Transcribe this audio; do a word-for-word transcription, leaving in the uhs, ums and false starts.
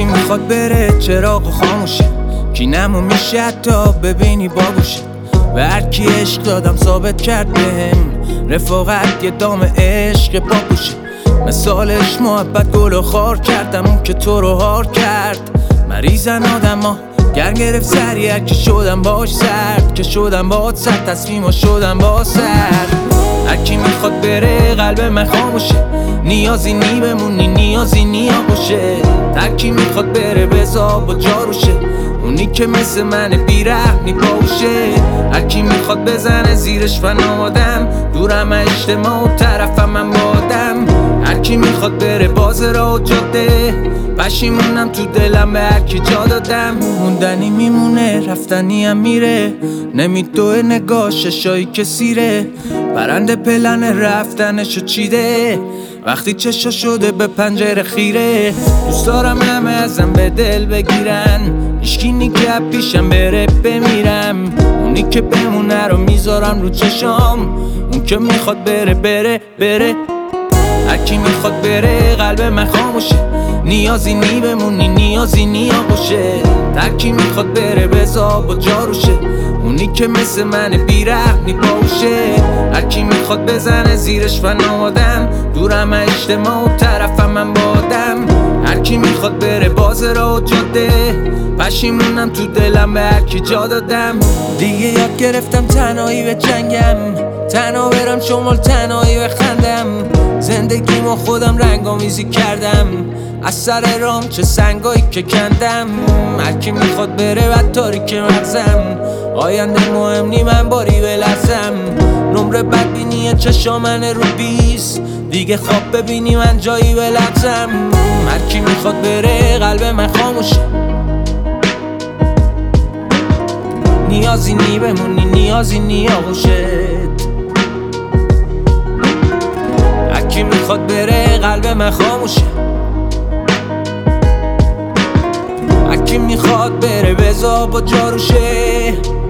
میخواد بره چراغ خاموشه، کی نمو میشه حتی ببینی باگوشه. به هرکی عشق دادم ثابت کرد بهم رفاقت یه دام عشق باگوشه. مثالش محبت گل و خار کردم اون که تو رو هار کرد. مریضن آدم ها گرم گرفت سریع که شدم باش سرد، که شدم باهات سرد تصمیما شدم با سرد. هرکی میخواد بره قلب من خاموشه، نیازی نی بمونی نیازی نی آغوشه. هرکی میخواد بره بزا با جاروشه، اونی که مثل من بیرحمی باوشه. هرکی میخواد بزنه زیرش فنادم، دورم اجتماع و طرفم من بادم. هرکی میخواد بره باز راه و جاده، پشیمونم تو دلم به هرکی جا دادم. موندنی میمونه رفتنی هم میره، نمیدوه نگاه ششایی که سیره. پرنده پلن رفتنشو چیده وقتی چشا شده به پنجره خیره. دوست دارم همه ازم به دل بگیرن، هیچکی نیگه پیشم بره بمیرم. اونی که بمونه رو میذارم رو چشام، اون که میخواد بره بره بره. هرکی میخواد بره قلب من خاموشه، نیازی نی بمونی نیازی نی آغوشه. هرکی میخواد بره بزا با جاروشه، اونی که مثل من بیرحمی باوشه. هرکی میخواد بزنه زیرش فنادم، دورم اجتماع و طرفم من بادم. هرکی میخواد بره باز راه و جاده، پشیمونم تو دلم به هرکی جا دادم. دیگه یاد گرفتم تنهایی به جنگم، تنها برم شمال تنهایی بخندم. زندگیمو خودم رنگامیزی کردم، از سر رام چه سنگایی که کندم. هرکی میخواد بره و تاریک مغزم، آینده مهم نی من باری بلرزم. نمره بدبینی چشا من رو بیست، دیگه خواب ببینی من جایی بلرزم. هرکی میخواد بره قلب من خاموشه، نیازی نی بمونی نیازی نی آغوشت. هرکی میخواد بره قلب من خاموشه، هرکی میخواد بره بزا با جاروشه.